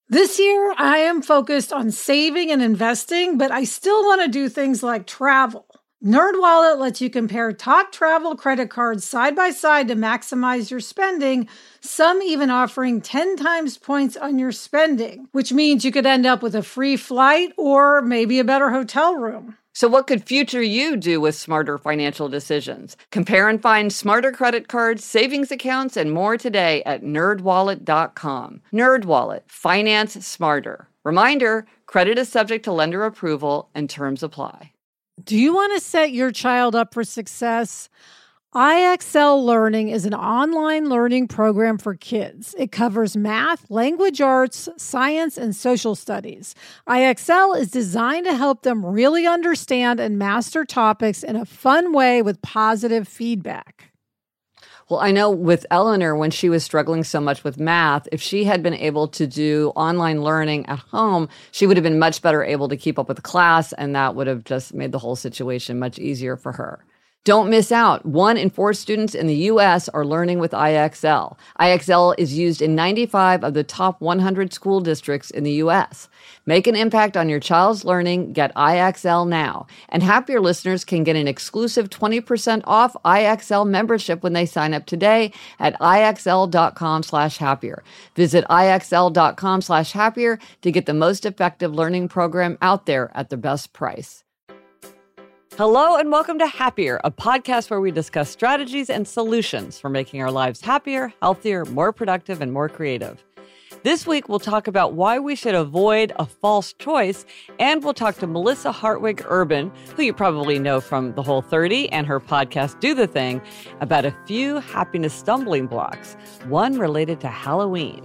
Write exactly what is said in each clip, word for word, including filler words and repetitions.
This year, I am focused on saving and investing, but I still want to do things like travel. NerdWallet lets you compare top travel credit cards side by side to maximize your spending, some even offering ten times points on your spending, which means you could end up with a free flight or maybe a better hotel room. So what could future you do with smarter financial decisions? Compare and find smarter credit cards, savings accounts, and more today at nerd wallet dot com. NerdWallet, finance smarter. Reminder, credit is subject to lender approval and terms apply. Do you want to set your child up for success? I X L Learning is an online learning program for kids. It covers math, language arts, science, and social studies. I X L is designed to help them really understand and master topics in a fun way with positive feedback. Well, I know with Eleanor, when she was struggling so much with math, if she had been able to do online learning at home, she would have been much better able to keep up with the class, and that would have just made the whole situation much easier for her. Don't miss out. One in four students in the U S are learning with I X L. I X L is used in ninety-five of the top one hundred school districts in the U S. Make an impact on your child's learning. Get I X L now. And Happier listeners can get an exclusive twenty percent off I X L membership when they sign up today at IXL.com slash happier. Visit IXL.com slash happier to get the most effective learning program out there at the best price. Hello and welcome to Happier, a podcast where we discuss strategies and solutions for making our lives happier, healthier, more productive, and more creative. This week, we'll talk about why we should avoid a false choice, and we'll talk to Melissa Hartwig Urban, who you probably know from The Whole thirty and her podcast, Do the Thing, about a few happiness stumbling blocks, one related to Halloween.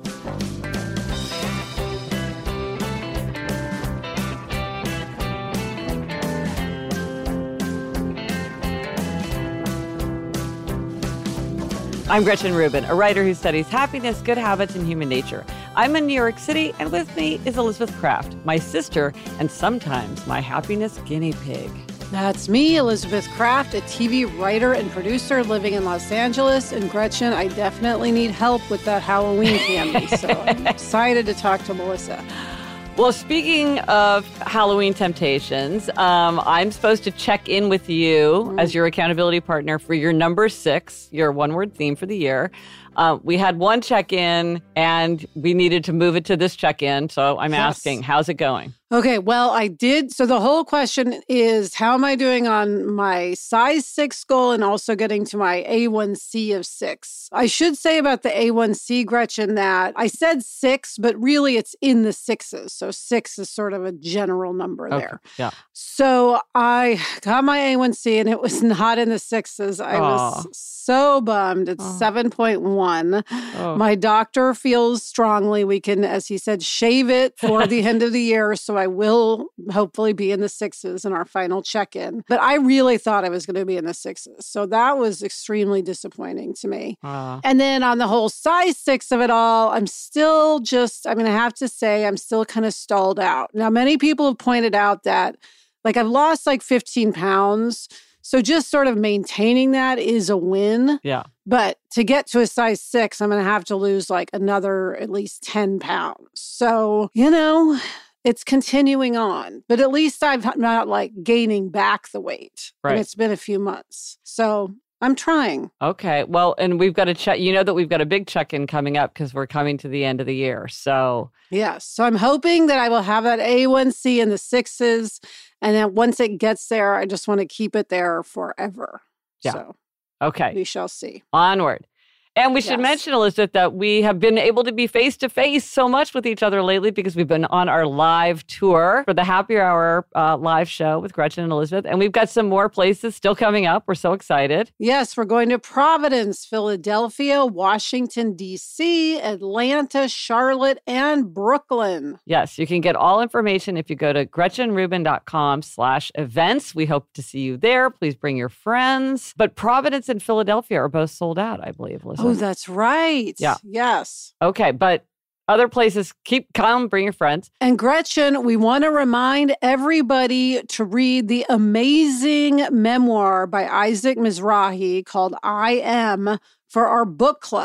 I'm Gretchen Rubin, a writer who studies happiness, good habits, and human nature. I'm in New York City, and with me is Elizabeth Craft, my sister, and sometimes my happiness guinea pig. That's me, Elizabeth Craft, a T V writer and producer living in Los Angeles. And Gretchen, I definitely need help with that Halloween candy, so I'm excited to talk to Melissa. Well, speaking of Halloween temptations, um, I'm supposed to check in with you mm. as your accountability partner for your number six, your one-word theme for the year. Uh, we had one check-in, and we needed to move it to this check-in, so I'm yes. asking, how's it going? Okay, well, I did. So the whole question is, how am I doing on my size six goal and also getting to my A one C of six? I should say about the A one C, Gretchen, that I said six, but really it's in the sixes. So six is sort of a general number okay. there. Yeah. So I got my A one C and it was not in the sixes. I Aww. was so bummed. It's oh. seven point one. Oh. My doctor feels strongly we can, as he said, shave it for the end of the year. So I will hopefully be in the sixes in our final check-in. But I really thought I was going to be in the sixes. So that was extremely disappointing to me. Uh. And then on the whole size six of it all, I'm still just, I mean, I have to say, I'm still kind of stalled out. Now, many people have pointed out that, like, I've lost like fifteen pounds. So just sort of maintaining that is a win. Yeah. But to get to a size six, I'm going to have to lose like another at least ten pounds. So, you know, it's continuing on. But at least I'm not like gaining back the weight. Right. And it's been a few months. So I'm trying. Okay. Well, and we've got to check, you know that we've got a big check-in coming up because we're coming to the end of the year. So. Yes. So I'm hoping that I will have that A one C in the sixes. And then once it gets there, I just want to keep it there forever. Yeah. So, okay. We shall see. Onward. And we should yes. mention, Elizabeth, that we have been able to be face-to-face so much with each other lately because we've been on our live tour for the Happier Hour uh, live show with Gretchen and Elizabeth. And we've got some more places still coming up. We're so excited. Yes, we're going to Providence, Philadelphia, Washington, D C, Atlanta, Charlotte, and Brooklyn. Yes, you can get all information if you go to gretchenrubin.com slash events. We hope to see you there. Please bring your friends. But Providence and Philadelphia are both sold out, I believe, Elizabeth. Oh, that's right. Yeah. Yes. Okay, but other places, keep calm, bring your friends. And Gretchen, we want to remind everybody to read the amazing memoir by Isaac Mizrahi called I Am for our book club.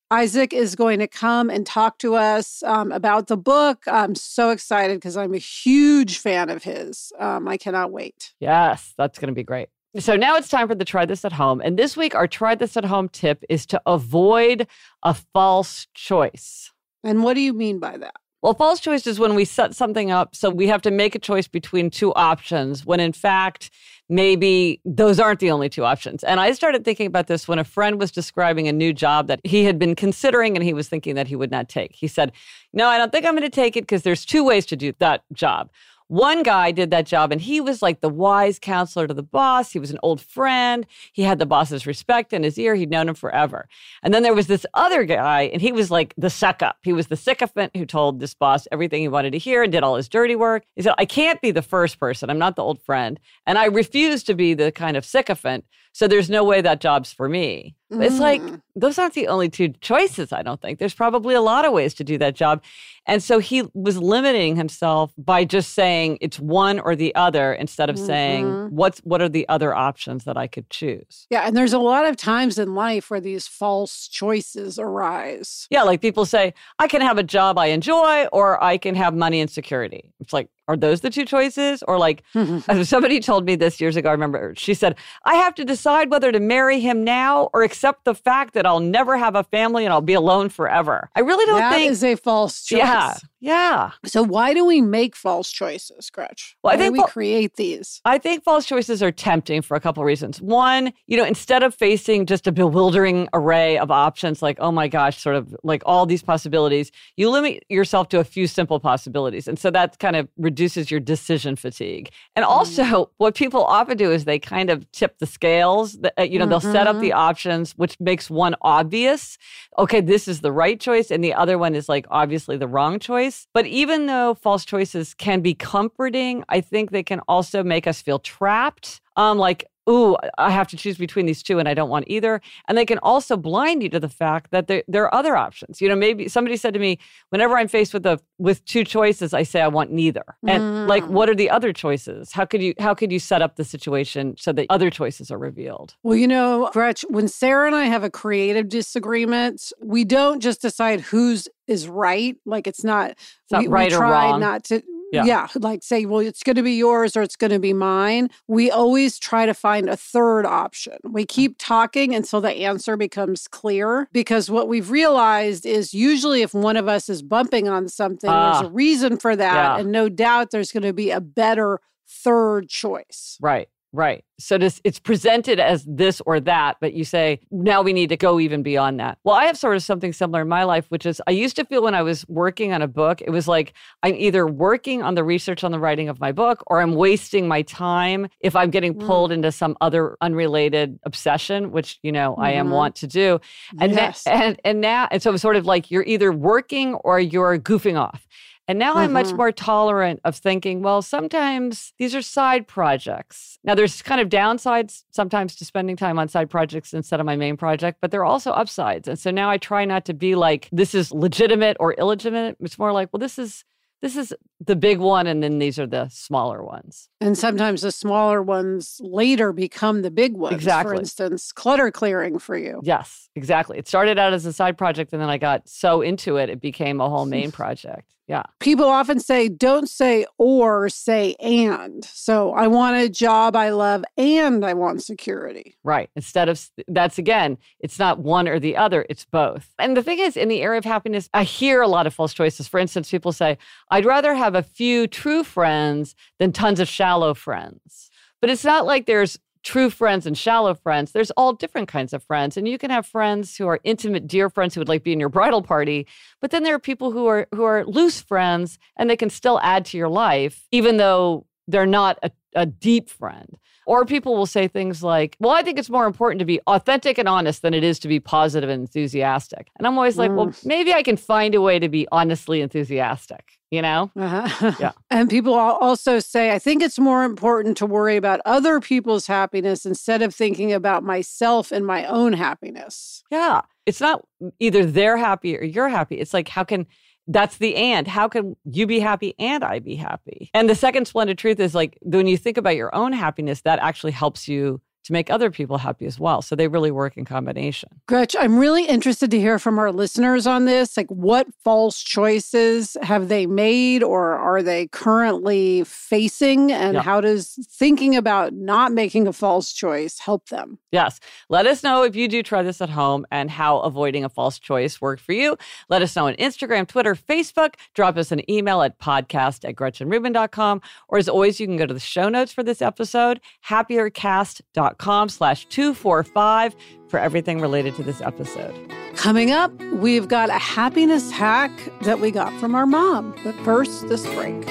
Isaac is going to come and talk to us um, about the book. I'm so excited because I'm a huge fan of his. Um, I cannot wait. Yes, that's going to be great. So now it's time for the Try This at Home. And this week, our Try This at Home tip is to avoid a false choice. And what do you mean by that? Well, false choice is when we set something up so we have to make a choice between two options when in fact, maybe those aren't the only two options. And I started thinking about this when a friend was describing a new job that he had been considering and he was thinking that he would not take. He said, no, I don't think I'm going to take it because there's two ways to do that job. One guy did that job and he was like the wise counselor to the boss. He was an old friend. He had the boss's respect in his ear. He'd known him forever. And then there was this other guy and he was like the suck up. He was the sycophant who told this boss everything he wanted to hear and did all his dirty work. He said, I can't be the first person. I'm not the old friend. And I refuse to be the kind of sycophant. So there's no way that job's for me. Mm. It's like, those aren't the only two choices, I don't think. There's probably a lot of ways to do that job. And so he was limiting himself by just saying it's one or the other instead of mm-hmm. saying, what's what are the other options that I could choose? Yeah, and there's a lot of times in life where these false choices arise. Yeah, like people say, I can have a job I enjoy or I can have money and security. It's like, are those the two choices? Or like, somebody told me this years ago, I remember, she said, I have to decide whether to marry him now or accept the fact that I'll never have a family and I'll be alone forever. I really don't that think— That is a false choice. Yeah, yeah. So why do we make false choices, Gretch? Why well, I think do we fa- create these? I think false choices are tempting for a couple of reasons. One, you know, instead of facing just a bewildering array of options, like, oh my gosh, sort of like all these possibilities, you limit yourself to a few simple possibilities. And so that kind of reduces your decision fatigue. And also, mm. what people often do is they kind of tip the scales. You know, mm-hmm. they'll set up the options, which makes one obvious. Okay, this is the right choice. And the other one is like obviously the wrong choice. But even though false choices can be comforting, I think they can also make us feel trapped. Um, like, ooh, I have to choose between these two and I don't want either. And they can also blind you to the fact that there, there are other options. You know, maybe somebody said to me, whenever I'm faced with a with two choices, I say I want neither. And mm. like, what are the other choices? How could you how could you set up the situation so that other choices are revealed? Well, you know, Gretch, when Sarah and I have a creative disagreement, we don't just decide whose is right. Like it's not, it's not we, right we or try wrong. not to. Yeah. yeah, like say, well, it's going to be yours or it's going to be mine. We always try to find a third option. We keep talking until the answer becomes clear because what we've realized is usually if one of us is bumping on something, uh, there's a reason for that. Yeah. And no doubt there's going to be a better third choice. Right. Right. So this, it's presented as this or that, but you say, now we need to go even beyond that. Well, I have sort of something similar in my life, which is I used to feel when I was working on a book, it was like I'm either working on the research on the writing of my book or I'm wasting my time if I'm getting pulled mm. into some other unrelated obsession, which, you know, mm-hmm. I am wont to do. And, yes. na- and, and now, and so it's sort of like you're either working or you're goofing off. And now mm-hmm. I'm much more tolerant of thinking, well, sometimes these are side projects. Now, there's kind of downsides sometimes to spending time on side projects instead of my main project, but there are also upsides. And so now I try not to be like, this is legitimate or illegitimate. It's more like, well, this is this is the big one, and then these are the smaller ones. And sometimes the smaller ones later become the big ones. Exactly. For instance, clutter clearing for you. Yes, exactly. It started out as a side project, and then I got so into it, it became a whole main project. Yeah. People often say, don't say or, say and. So I want a job I love and I want security. Right. Instead of, that's again, it's not one or the other, it's both. And the thing is, in the area of happiness, I hear a lot of false choices. For instance, people say, I'd rather have a few true friends than tons of shallow friends. But it's not like there's true friends and shallow friends. There's all different kinds of friends. And you can have friends who are intimate, dear friends who would like be in your bridal party. But then there are people who are who are loose friends and they can still add to your life, even though they're not a, a deep friend. Or people will say things like, well, I think it's more important to be authentic and honest than it is to be positive and enthusiastic. And I'm always like, mm. well, maybe I can find a way to be honestly enthusiastic. You know? Uh-huh. Yeah. And people also say, I think it's more important to worry about other people's happiness instead of thinking about myself and my own happiness. Yeah. It's not either they're happy or you're happy. It's like, how can, that's the and. How can you be happy and I be happy? And the second splendid truth is like, when you think about your own happiness, that actually helps you to make other people happy as well. So they really work in combination. Gretch, I'm really interested to hear from our listeners on this. Like, what false choices have they made or are they currently facing? And yeah. how does thinking about not making a false choice help them? Yes. Let us know if you do try this at home and how avoiding a false choice worked for you. Let us know on Instagram, Twitter, Facebook. Drop us an email at podcast at gretchen rubin dot com. Or as always, you can go to the show notes for this episode, happiercast dot com slash two forty-five for everything related to this episode. Coming up, we've got a happiness hack that we got from our mom. But first, this break.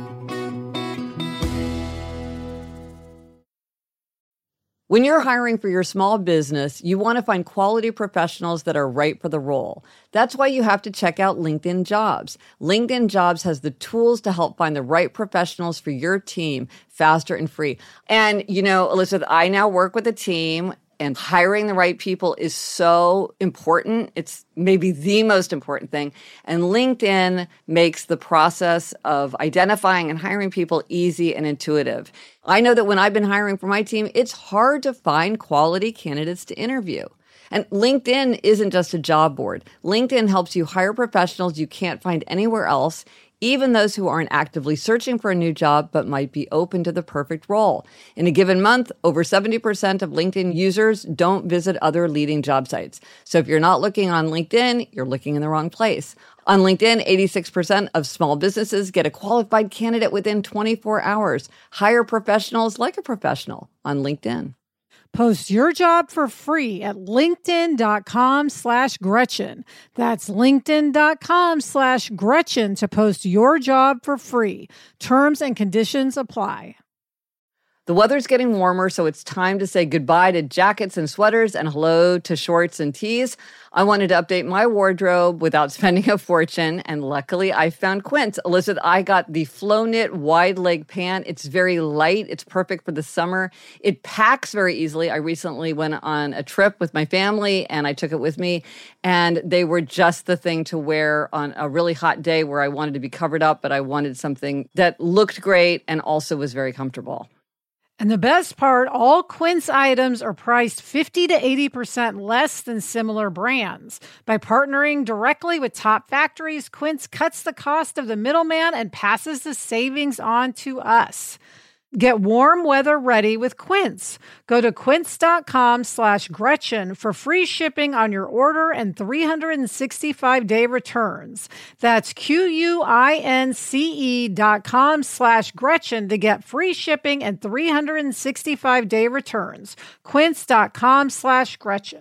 When you're hiring for your small business, you want to find quality professionals that are right for the role. That's why you have to check out LinkedIn Jobs. LinkedIn Jobs has the tools to help find the right professionals for your team faster and free. And, you know, Elizabeth, I now work with a team, and hiring the right people is so important. It's maybe the most important thing. And LinkedIn makes the process of identifying and hiring people easy and intuitive. I know that when I've been hiring for my team, it's hard to find quality candidates to interview. And LinkedIn isn't just a job board. LinkedIn helps you hire professionals you can't find anywhere else, even those who aren't actively searching for a new job but might be open to the perfect role. In a given month, over seventy percent of LinkedIn users don't visit other leading job sites. So if you're not looking on LinkedIn, you're looking in the wrong place. On LinkedIn, eighty-six percent of small businesses get a qualified candidate within twenty-four hours. Hire professionals like a professional on LinkedIn. Post your job for free at linkedin.com slash Gretchen. That's linkedin.com slash Gretchen to post your job for free. Terms and conditions apply. The weather's getting warmer, so it's time to say goodbye to jackets and sweaters and hello to shorts and tees. I wanted to update my wardrobe without spending a fortune, and luckily I found Quince. Elizabeth, I got the Flow Knit wide leg pant. It's very light. It's perfect for the summer. It packs very easily. I recently went on a trip with my family, and I took it with me, and they were just the thing to wear on a really hot day where I wanted to be covered up, but I wanted something that looked great and also was very comfortable. And the best part, all Quince items are priced fifty to eighty percent less than similar brands. By partnering directly with top factories, Quince cuts the cost of the middleman and passes the savings on to us. Get warm weather ready with Quince. Go to quince.com slash Gretchen for free shipping on your order and three hundred sixty-five day returns. That's Q-U-I-N-C-E dot com slash Gretchen to get free shipping and three hundred sixty-five day returns. Quince.com slash Gretchen.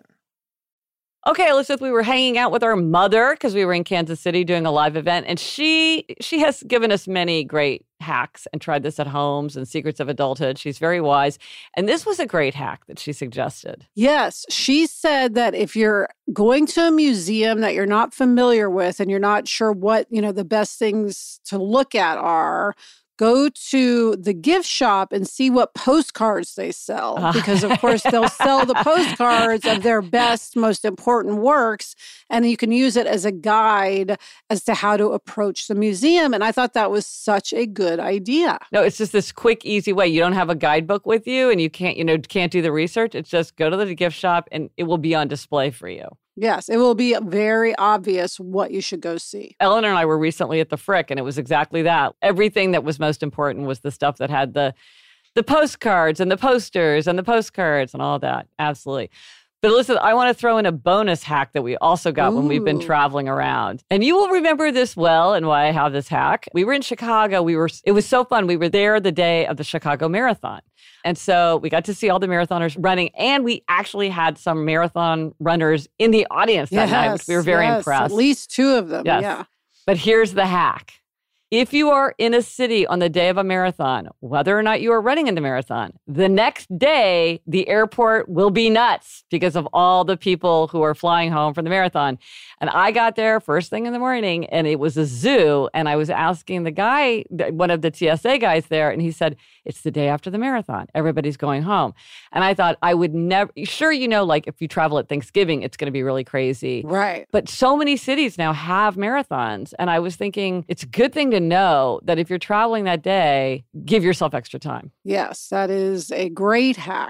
Okay, Elizabeth, we were hanging out with our mother because we were in Kansas City doing a live event, and she she has given us many great hacks and tried this at homes and secrets of adulthood. She's very wise. And this was a great hack that she suggested. Yes. She said that if you're going to a museum that you're not familiar with and you're not sure what, you know, the best things to look at are, go to the gift shop and see what postcards they sell. Because, of course, they'll sell the postcards of their best, most important works, and you can use it as a guide as to how to approach the museum. And I thought that was such a good idea. No, it's just this quick, easy way. You don't have a guidebook with you and you can't, you know, can't do the research. It's just go to the gift shop and it will be on display for you. Yes, it will be very obvious what you should go see. Eleanor and I were recently at the Frick, and it was exactly that. Everything that was most important was the stuff that had the the postcards and the posters and the postcards and all that. Absolutely. But listen, I want to throw in a bonus hack that we also got Ooh. when we've been traveling around. And you will remember this well and why I have this hack. We were in Chicago. We were. It was so fun. We were there the day of the Chicago Marathon. And so we got to see all the marathoners running, and we actually had some marathon runners in the audience that yes, night, which we were very yes, impressed. At least two of them, yes. yeah. But here's the hack. If you are in a city on the day of a marathon, whether or not you are running in the marathon, the next day, the airport will be nuts because of all the people who are flying home from the marathon. And I got there first thing in the morning, and it was a zoo. And I was asking the guy, one of the T S A guys there, and he said, it's the day after the marathon. Everybody's going home. And I thought I would never, sure, you know, like if you travel at Thanksgiving, it's going to be really crazy. Right. But so many cities now have marathons. And I was thinking it's a good thing to know that if you're traveling that day, give yourself extra time. Yes, that is a great hack.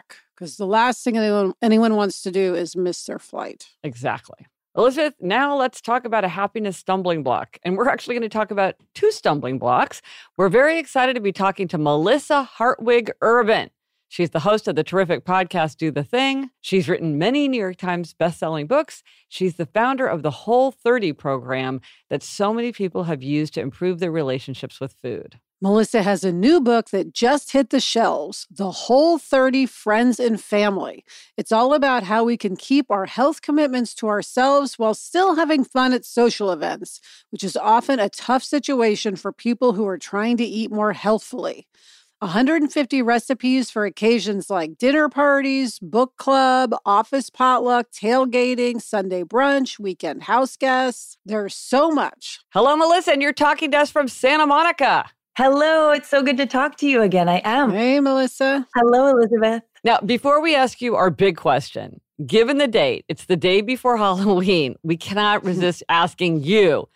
because the last thing anyone, anyone wants to do is miss their flight. Exactly. Elizabeth, now let's talk about a happiness stumbling block. And we're actually going to talk about two stumbling blocks. We're very excited to be talking to Melissa Hartwig Urban. She's the host of the terrific podcast, Do the Thing. She's written many New York Times bestselling books. She's the founder of the Whole thirty program that so many people have used to improve their relationships with food. Melissa has a new book that just hit the shelves, The Whole thirty Friends and Family. It's all about how we can keep our health commitments to ourselves while still having fun at social events, which is often a tough situation for people who are trying to eat more healthfully. one hundred fifty recipes for occasions like dinner parties, book club, office potluck, tailgating, Sunday brunch, weekend house guests. There's so much. Hello, Melissa, and you're talking to us from Santa Monica. Hello, it's so good to talk to you again. I am. Hey, Melissa. Hello, Elizabeth. Now, before we ask you our big question, given the date, it's the day before Halloween, we cannot resist asking you,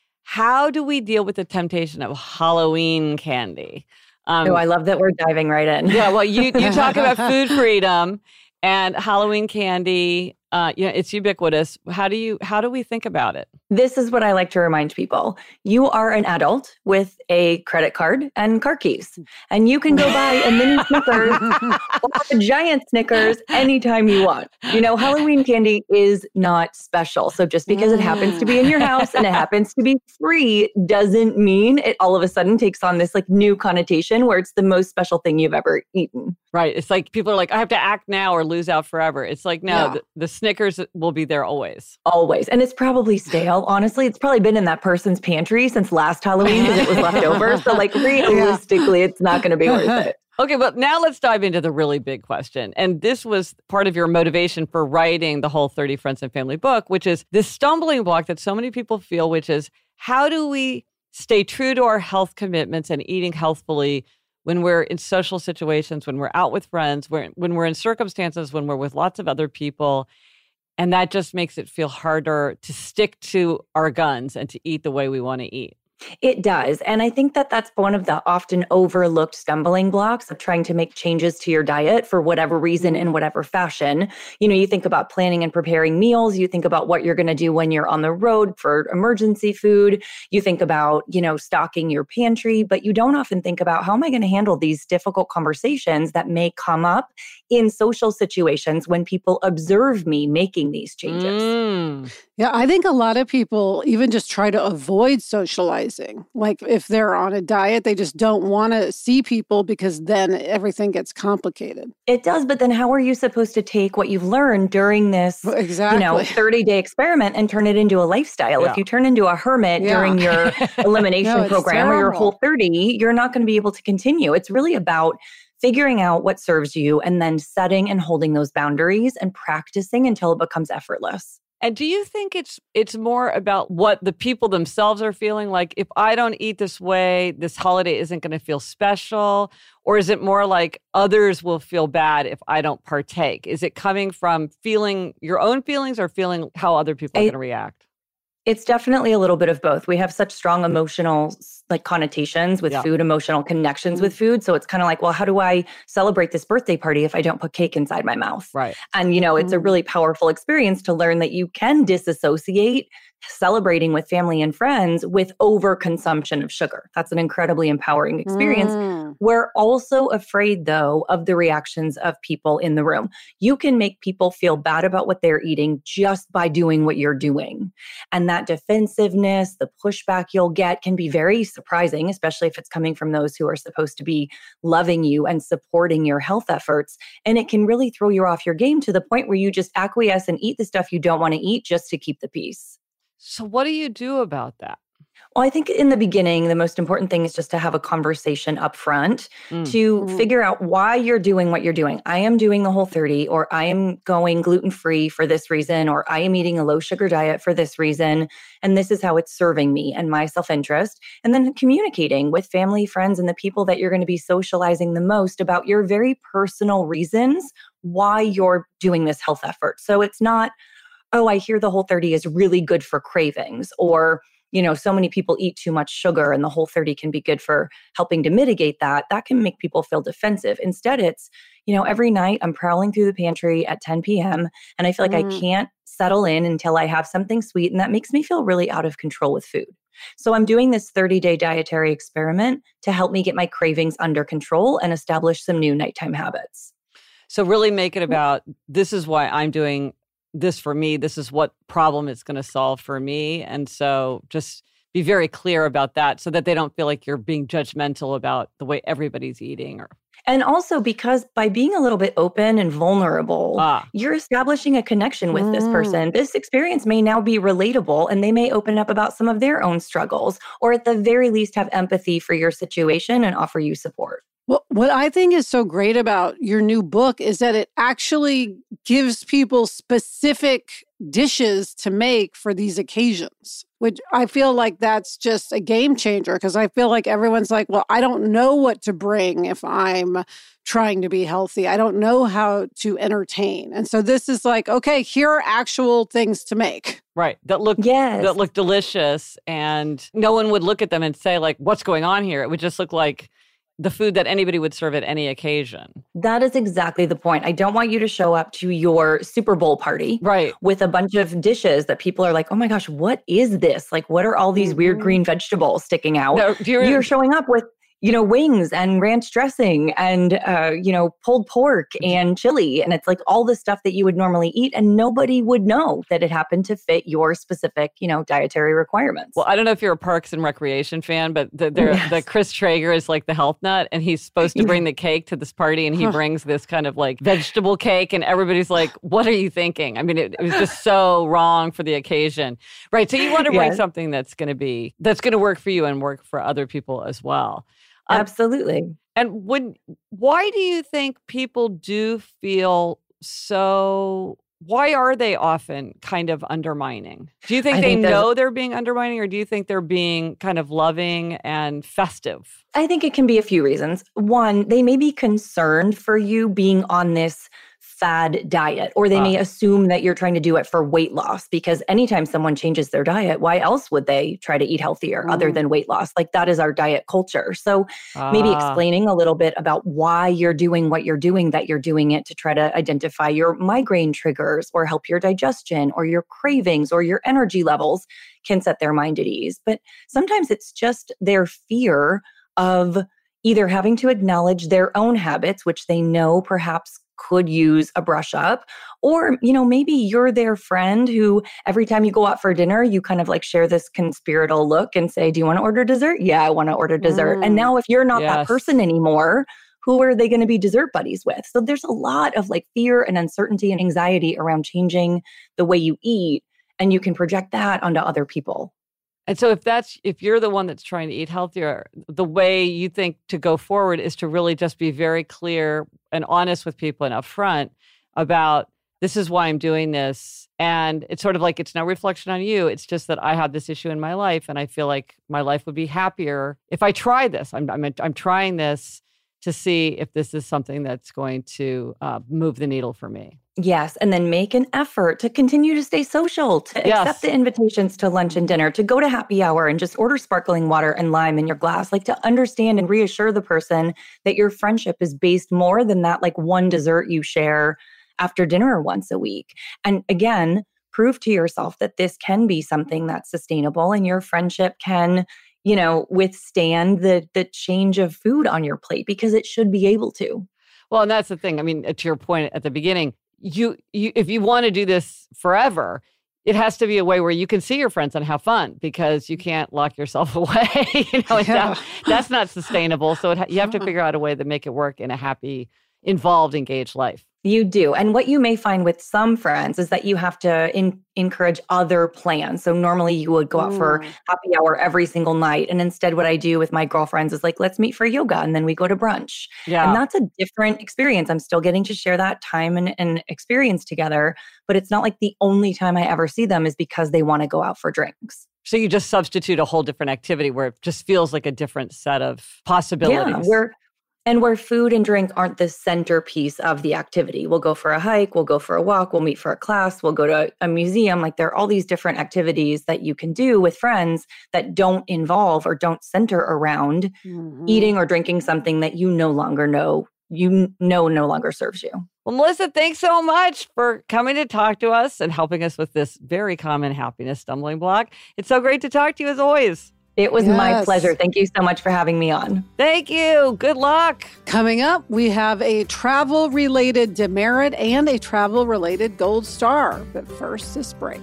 how do we deal with the temptation of Halloween candy? Um, oh, I love that we're diving right in. Yeah, well, you, you talk about food freedom and Halloween candy. Uh, you know, it's ubiquitous. How do you? How do we think about it? This is what I like to remind people. You are an adult with a credit card and car keys, and you can go buy a mini Snickers or a giant Snickers anytime you want. You know, Halloween candy is not special. So just because it happens to be in your house and it happens to be free doesn't mean it all of a sudden takes on this like new connotation where it's the most special thing you've ever eaten. Right. It's like people are like, I have to act now or lose out forever. It's like, no, yeah. the, the Snickers will be there always. Always. And it's probably stale. Honestly, it's probably been in that person's pantry since last Halloween because it was left over. So like realistically, yeah. it's not going to be worth it. Okay, but now let's dive into the really big question. And this was part of your motivation for writing the Whole thirty Friends and Family book, which is this stumbling block that so many people feel, which is how do we stay true to our health commitments and eating healthfully when we're in social situations, when we're out with friends, when, when we're in circumstances, when we're with lots of other people. And that just makes it feel harder to stick to our guns and to eat the way we want to eat. It does. And I think that that's one of the often overlooked stumbling blocks of trying to make changes to your diet for whatever reason in whatever fashion. You know, you think about planning and preparing meals. You think about what you're going to do when you're on the road for emergency food. You think about, you know, stocking your pantry, but you don't often think about how am I going to handle these difficult conversations that may come up in social situations when people observe me making these changes. Mm. Yeah, I think a lot of people even just try to avoid socializing. Like if they're on a diet, they just don't want to see people because then everything gets complicated. It does, but then how are you supposed to take what you've learned during this, exactly. you know, thirty-day experiment and turn it into a lifestyle? Yeah. If you turn into a hermit yeah. during your elimination no, program terrible. or your Whole thirty, you're not going to be able to continue. It's really about figuring out what serves you and then setting and holding those boundaries and practicing until it becomes effortless. And do you think it's it's more about what the people themselves are feeling? Like, if I don't eat this way, this holiday isn't going to feel special? Or is it more like others will feel bad if I don't partake? Is it coming from feeling your own feelings or feeling how other people are going to react? It's definitely a little bit of both. We have such strong emotional like connotations with yeah. food, emotional connections mm-hmm. with food. So it's kind of like, well, how do I celebrate this birthday party if I don't put cake inside my mouth? Right. And, you know, it's mm-hmm. a really powerful experience to learn that you can disassociate celebrating with family and friends with overconsumption of sugar. That's an incredibly empowering experience. Mm. We're also afraid, though, of the reactions of people in the room. You can make people feel bad about what they're eating just by doing what you're doing. And that defensiveness, the pushback you'll get can be very surprising, especially if it's coming from those who are supposed to be loving you and supporting your health efforts. And it can really throw you off your game to the point where you just acquiesce and eat the stuff you don't want to eat just to keep the peace. So what do you do about that? Well, I think in the beginning, the most important thing is just to have a conversation up front mm. to mm. figure out why you're doing what you're doing. I am doing the Whole thirty, or I am going gluten-free for this reason, or I am eating a low sugar diet for this reason. And this is how it's serving me and my self-interest. And then communicating with family, friends, and the people that you're going to be socializing the most about your very personal reasons why you're doing this health effort. So it's not, oh, I hear the Whole thirty is really good for cravings, or you know, so many people eat too much sugar and the Whole thirty can be good for helping to mitigate that, that can make people feel defensive. Instead, it's, you know, every night I'm prowling through the pantry at ten p.m. and I feel like mm. I can't settle in until I have something sweet. And that makes me feel really out of control with food. So I'm doing this thirty-day dietary experiment to help me get my cravings under control and establish some new nighttime habits. So really make it about, this is why I'm doing this for me. This is what problem it's going to solve for me. And so just be very clear about that so that they don't feel like you're being judgmental about the way everybody's eating. Or And also because by being a little bit open and vulnerable, ah. you're establishing a connection with mm. this person. This experience may now be relatable and they may open up about some of their own struggles, or at the very least have empathy for your situation and offer you support. Well, what I think is so great about your new book is that it actually gives people specific dishes to make for these occasions, which I feel like that's just a game changer, because I feel like everyone's like, well, I don't know what to bring if I'm trying to be healthy. I don't know how to entertain. And so this is like, okay, here are actual things to make. Right. That look yes. that look delicious, and no one would look at them and say like, what's going on here? It would just look like the food that anybody would serve at any occasion. That is exactly the point. I don't want you to show up to your Super Bowl party right. with a bunch of dishes that people are like, oh my gosh, what is this? Like, what are all these mm-hmm. weird green vegetables sticking out? No, you're, you're showing up with, you know, wings and ranch dressing and, uh, you know, pulled pork and chili. And it's like all the stuff that you would normally eat. And nobody would know that it happened to fit your specific, you know, dietary requirements. Well, I don't know if you're a Parks and Recreation fan, but the, yes. the Chris Traeger is like the health nut. And he's supposed to bring the cake to this party. And he brings this kind of like vegetable cake. And everybody's like, what are you thinking? I mean, it, it was just so wrong for the occasion. Right. So you want to bring yes. something that's going to be, that's going to work for you and work for other people as well. Um, Absolutely. And when, why do you think people do feel so, why are they often kind of undermining? Do you think I they think know they're being undermining, or do you think they're being kind of loving and festive? I think it can be a few reasons. One, they may be concerned for you being on this fad diet, or they uh. may assume that you're trying to do it for weight loss, because anytime someone changes their diet, why else would they try to eat healthier mm. other than weight loss? Like that is our diet culture. So uh. maybe explaining a little bit about why you're doing what you're doing, that you're doing it to try to identify your migraine triggers or help your digestion or your cravings or your energy levels can set their mind at ease. But sometimes it's just their fear of either having to acknowledge their own habits, which they know perhaps could use a brush up, or, you know, maybe you're their friend who every time you go out for dinner, you kind of like share this conspiratorial look and say, do you want to order dessert? Yeah, I want to order dessert. Mm. And now if you're not yes. that person anymore, who are they going to be dessert buddies with? So there's a lot of like fear and uncertainty and anxiety around changing the way you eat, and you can project that onto other people. And so if that's, if you're the one that's trying to eat healthier, the way you think to go forward is to really just be very clear and honest with people and upfront about, this is why I'm doing this. And it's sort of like, it's no reflection on you. It's just that I have this issue in my life, and I feel like my life would be happier if I try this. I'm, I'm, I'm trying this to see if this is something that's going to uh, move the needle for me. Yes. And then make an effort to continue to stay social, to yes. accept the invitations to lunch and dinner, to go to happy hour and just order sparkling water and lime in your glass, like to understand and reassure the person that your friendship is based more than that like one dessert you share after dinner once a week. And again, prove to yourself that this can be something that's sustainable and your friendship can, you know, withstand the the change of food on your plate, because it should be able to. Well, and that's the thing. I mean, to your point at the beginning, You, you, if you want to do this forever, it has to be a way where you can see your friends and have fun, because you can't lock yourself away. you know, yeah. that, that's not sustainable. So it, you have to figure out a way to make it work in a happy, involved, engaged life. You do. And what you may find with some friends is that you have to in, encourage other plans. So normally you would go out mm. for happy hour every single night. And instead what I do with my girlfriends is like, let's meet for yoga. And then we go to brunch. Yeah. And that's a different experience. I'm still getting to share that time and, and experience together. But it's not like the only time I ever see them is because they want to go out for drinks. So you just substitute a whole different activity where it just feels like a different set of possibilities. Yeah, we're and where food and drink aren't the centerpiece of the activity. We'll go for a hike, we'll go for a walk, we'll meet for a class, we'll go to a museum. Like there are all these different activities that you can do with friends that don't involve or don't center around mm-hmm. eating or drinking something that you no longer know, you know no longer serves you. Well, Melissa, thanks so much for coming to talk to us and helping us with this very common happiness stumbling block. It's so great to talk to you as always. It was yes. my pleasure. Thank you so much for having me on. Thank you. Good luck. Coming up, we have a travel-related demerit and a travel-related gold star. But first, this break.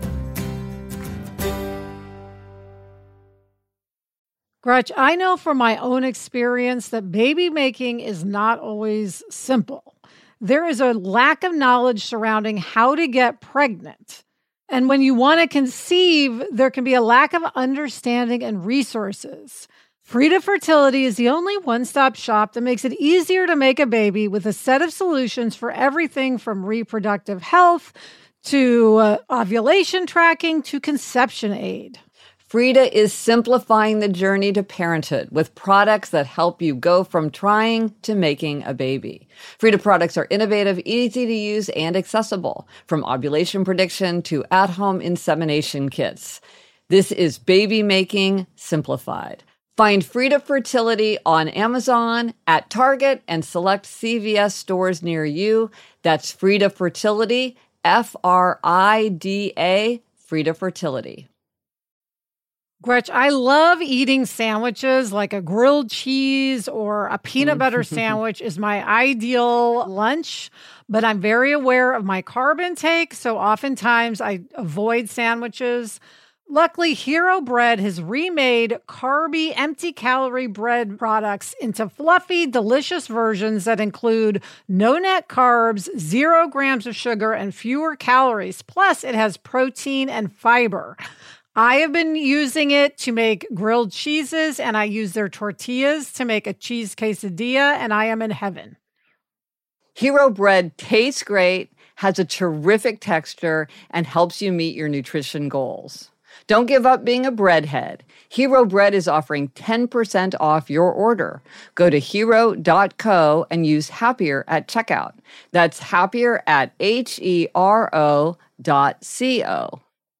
Gretch, I know from my own experience that baby making is not always simple. There is a lack of knowledge surrounding how to get pregnant. And when you want to conceive, there can be a lack of understanding and resources. Frida Fertility is the only one-stop shop that makes it easier to make a baby with a set of solutions for everything from reproductive health to uh, ovulation tracking to conception aid. Frida is simplifying the journey to parenthood with products that help you go from trying to making a baby. Frida products are innovative, easy to use, and accessible, from ovulation prediction to at-home insemination kits. This is baby making simplified. Find Frida Fertility on Amazon, at Target, and select C V S stores near you. That's Frida Fertility, F R I D A, Frida Fertility. Gretch, I love eating sandwiches, like a grilled cheese or a peanut butter sandwich is my ideal lunch, but I'm very aware of my carb intake, so oftentimes I avoid sandwiches. Luckily, Hero Bread has remade carby, empty-calorie bread products into fluffy, delicious versions that include no net carbs, zero grams of sugar, and fewer calories. Plus, it has protein and fiber. I have been using it to make grilled cheeses, and I use their tortillas to make a cheese quesadilla, and I am in heaven. Hero Bread tastes great, has a terrific texture, and helps you meet your nutrition goals. Don't give up being a breadhead. Hero Bread is offering ten percent off your order. Go to hero dot co and use Happier at checkout. That's Happier at H E R O dot C O.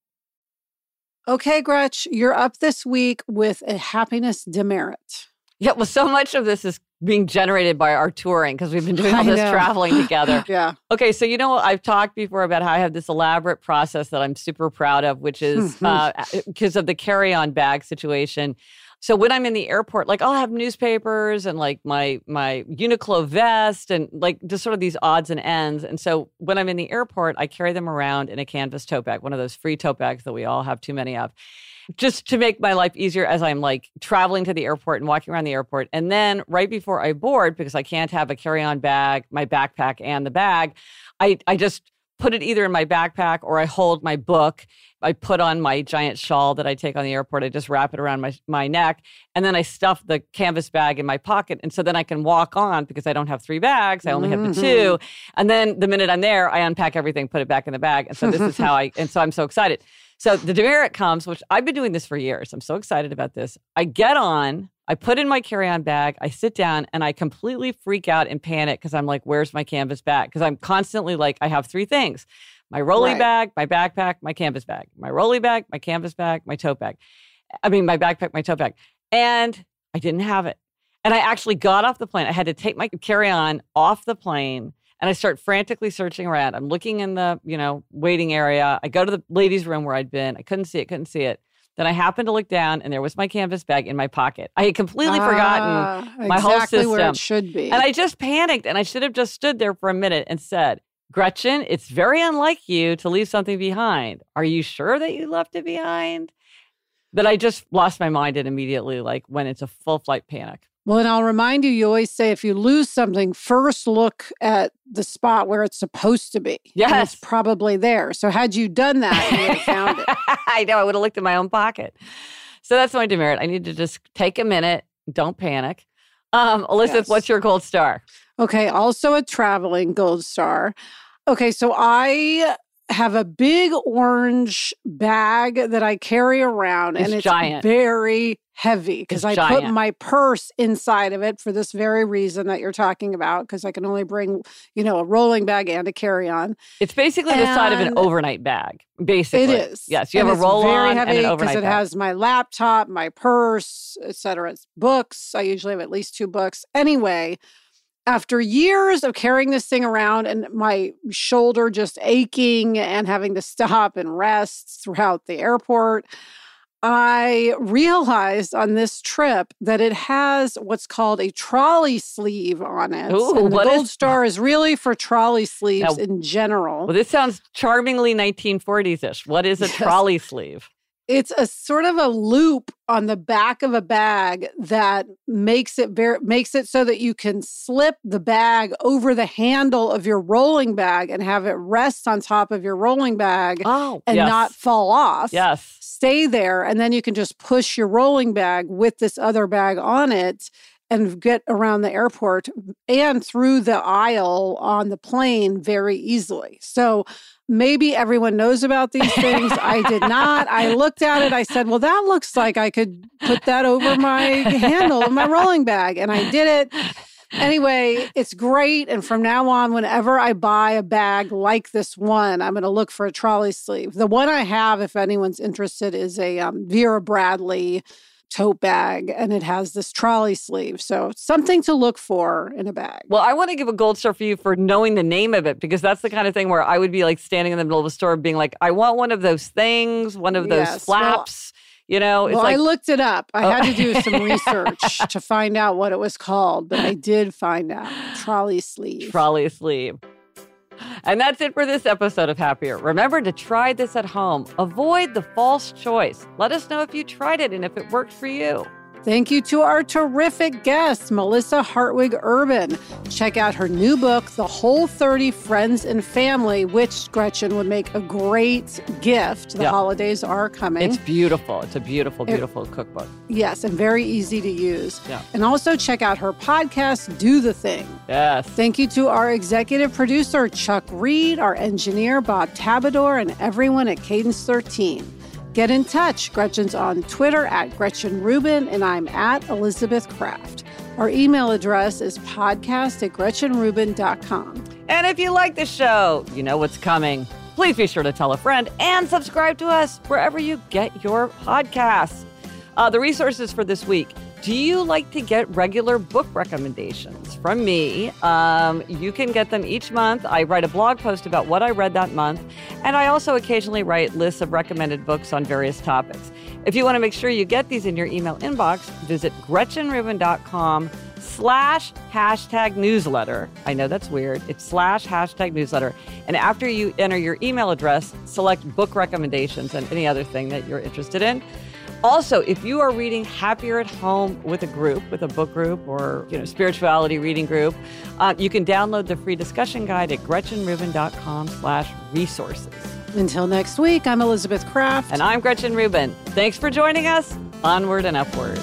Okay, Gretch, you're up this week with a happiness demerit. Yeah, well, so much of this is being generated by our touring because we've been doing all this traveling together. Yeah. Okay, so you know, I've talked before about how I have this elaborate process that I'm super proud of, which is because uh, of the carry-on bag situation. So when I'm in the airport, like I'll have newspapers and like my my Uniqlo vest and like just sort of these odds and ends. And so when I'm in the airport, I carry them around in a canvas tote bag, one of those free tote bags that we all have too many of, just to make my life easier as I'm like traveling to the airport and walking around the airport. And then right before I board, because I can't have a carry-on bag, my backpack and the bag, I, I just put it either in my backpack or I hold my book. I put on my giant shawl that I take on the airport. I just wrap it around my, my neck. And then I stuff the canvas bag in my pocket. And so then I can walk on because I don't have three bags. I only have the two. And then the minute I'm there, I unpack everything, put it back in the bag. And so this is how I, and so I'm so excited. So the demerit comes, which I've been doing this for years. I'm so excited about this. I get on, I put in my carry-on bag, I sit down, and I completely freak out and panic because I'm like, where's my canvas bag? Because I'm constantly like, I have three things. My rolly right. bag, my backpack, my canvas bag. My rolly bag, my canvas bag, my tote bag. I mean, my backpack, my tote bag. And I didn't have it. And I actually got off the plane. I had to take my carry-on off the plane. And I start frantically searching around. I'm looking in the, you know, waiting area. I go to the ladies' room where I'd been. I couldn't see it, couldn't see it. Then I happened to look down, and there was my canvas bag in my pocket. I had completely uh, forgotten my exactly whole system. Where it should be. And I just panicked, and I should have just stood there for a minute and said, Gretchen, it's very unlike you to leave something behind. Are you sure that you left it behind? But I just lost my mind and immediately, like, went into full flight panic. Well, and I'll remind you, you always say if you lose something, first look at the spot where it's supposed to be. Yes. And it's probably there. So had you done that, you would have found it. I know. I would have looked in my own pocket. So that's my demerit. I need to just take a minute. Don't panic. Um, Elizabeth, yes. What's your gold star? Okay. Also a traveling gold star. Okay. So I have a big orange bag that I carry around, it's and it's giant. very heavy because I giant. put my purse inside of it for this very reason that you're talking about, because I can only bring, you know, a rolling bag and a carry-on. It's basically and the side of an overnight bag, basically. It is. Yes, you and have a roll-on and an overnight because it bag. has my laptop, my purse, et cetera. It's books. I usually have at least two books. Anyway, after years of carrying this thing around and my shoulder just aching and having to stop and rest throughout the airport, I realized on this trip that it has what's called a trolley sleeve on it. Ooh, and the what Gold is... Star is really for trolley sleeves now, in general. Well, this sounds charmingly nineteen forties-ish. What is a yes. trolley sleeve? It's a sort of a loop on the back of a bag that makes it ver- makes it so that you can slip the bag over the handle of your rolling bag and have it rest on top of your rolling bag oh, and yes. not fall off. Yes. Stay there, and then you can just push your rolling bag with this other bag on it and get around the airport and through the aisle on the plane very easily. So maybe everyone knows about these things. I did not. I looked at it. I said, well, that looks like I could put that over my handle of my rolling bag. And I did it. Anyway, it's great. And from now on, whenever I buy a bag like this one, I'm going to look for a trolley sleeve. The one I have, if anyone's interested, is a um, Vera Bradley tote bag, and it has this trolley sleeve. So something to look for in a bag. Well, I want to give a gold star for you for knowing the name of it, because that's the kind of thing where I would be like standing in the middle of a store being like, I want one of those things, one of those yes, flaps. Well, you know, it's well, like, I looked it up. I oh. had to do some research to find out what it was called, but I did find out. Trolley sleeve. Trolley sleeve. And that's it for this episode of Happier. Remember to try this at home. Avoid the false choice. Let us know if you tried it and if it worked for you. Thank you to our terrific guest, Melissa Hartwig Urban. Check out her new book, The Whole thirty Friends and Family, which, Gretchen, would make a great gift. The yeah. holidays are coming. It's beautiful. It's a beautiful, beautiful it, cookbook. Yes, and very easy to use. Yeah. And also check out her podcast, Do the Thing. Yes. Thank you to our executive producer, Chuck Reed, our engineer, Bob Tabador, and everyone at Cadence thirteen. Get in touch. Gretchen's on Twitter at Gretchen Rubin, and I'm at Elizabeth Kraft. Our email address is podcast at gretchen rubin dot com. And if you like the show, you know what's coming. Please be sure to tell a friend and subscribe to us wherever you get your podcasts. Uh, the resources for this week. Do you like to get regular book recommendations from me? Um, you can get them each month. I write a blog post about what I read that month, and I also occasionally write lists of recommended books on various topics. If you want to make sure you get these in your email inbox, visit gretchen rubin dot com slash hashtag newsletter. I know that's weird. It's slash hashtag newsletter. And after you enter your email address, select book recommendations and any other thing that you're interested in. Also, if you are reading Happier at Home with a group, with a book group or, you know, spirituality reading group, uh, you can download the free discussion guide at gretchen rubin dot com slash resources. Until next week, I'm Elizabeth Kraft. And I'm Gretchen Rubin. Thanks for joining us. Onward and upward.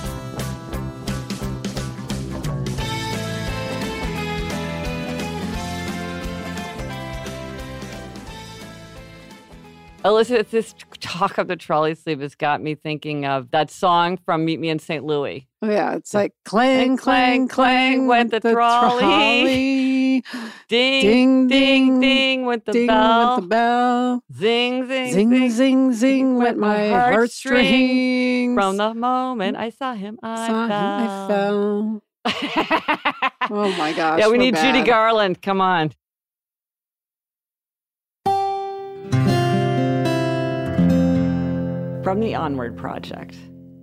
Elizabeth, this talk of the trolley sleeve has got me thinking of that song from Meet Me in Saint Louis. Oh, yeah. It's like clang, clang, clang, went the, the trolley. trolley. Ding, ding, ding, ding, went the ding, bell. Went the bell. Zing, zing, zing, zing, zing, zing, went my heartstrings. From the moment I saw him, I saw fell. Him, I fell. Oh, my gosh. Yeah, we need bad. Judy Garland. Come on. From the Onward Project.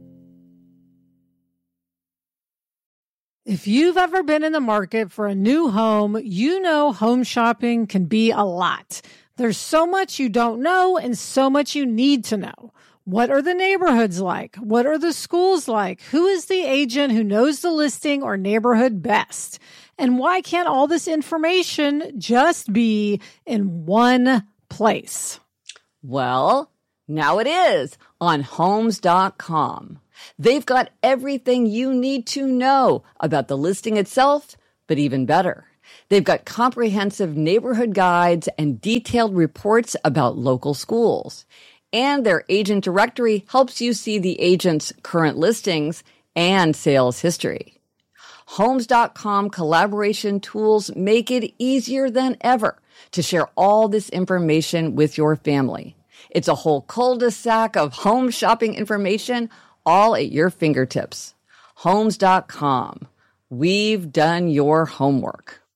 If you've ever been in the market for a new home, you know home shopping can be a lot. There's so much you don't know and so much you need to know. What are the neighborhoods like? What are the schools like? Who is the agent who knows the listing or neighborhood best? And why can't all this information just be in one place? Well, now it is on homes dot com. They've got everything you need to know about the listing itself, but even better, They've got comprehensive neighborhood guides and detailed reports about local schools. And their agent directory helps you see the agent's current listings and sales history. Homes dot com collaboration tools make it easier than ever to share all this information with your family. It's a whole cul-de-sac of home shopping information all at your fingertips. Homes dot com. We've done your homework.